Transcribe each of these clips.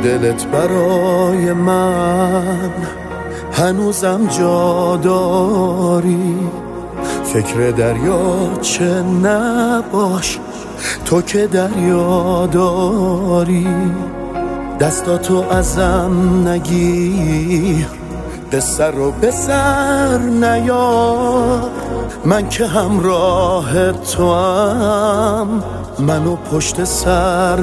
دلت برای من هنوزم جا داری. فکر دریاچه نباش، تو که دریا داری. دستاتو ازم نگیر، قصه رو به سر نیار. من که همراه تو هم، منو پشت سر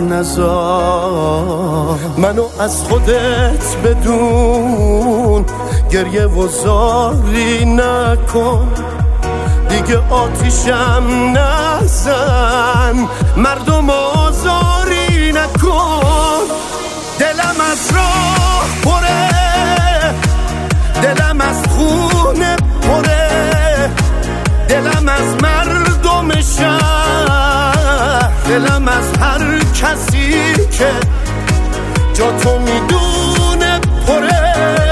نذار. منو از خودت بدون، گریه و زاری نکن. دیگه آتیشم نزن، مردم آزاری نکن. دلم از راه پره، دلم از خونه پره، دلم از مردم شهر، دلم از هر کسی که جا تو میدونه پره.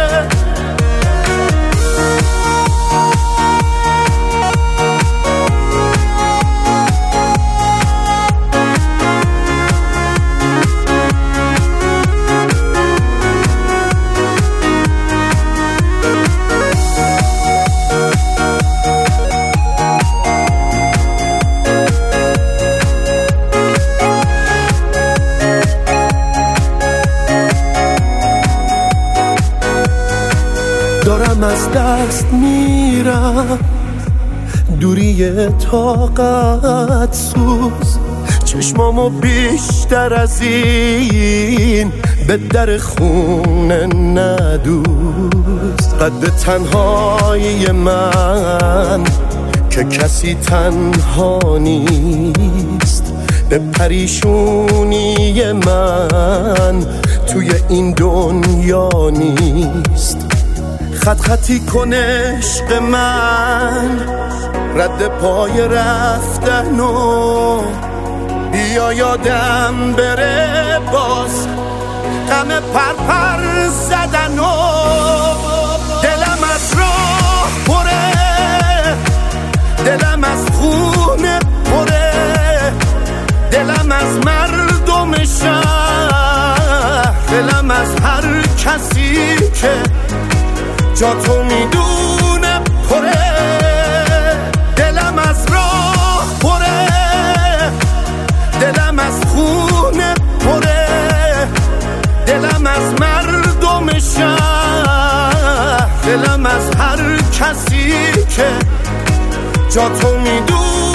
دارم از دست میرم، دوری طاقت سوز. چشمامو بیشتر از این به در خونه ندوز. قد تنهایی من که کسی تنها نیست، به پریشونی من توی این دنیا نیست. خط خطی کن عشق من، رد پای رفتن و بیا یادم بره باز غم پرپر زدن و دلم از راه پره، دلم از خونه پره، دلم از مردم شهر، دلم از هر کسی که جا تو میدونه پره. دلم از راه پره، دلم از خونه پره، دلم از مردم شهر، دلم از هر کسی که جا تو میدونه.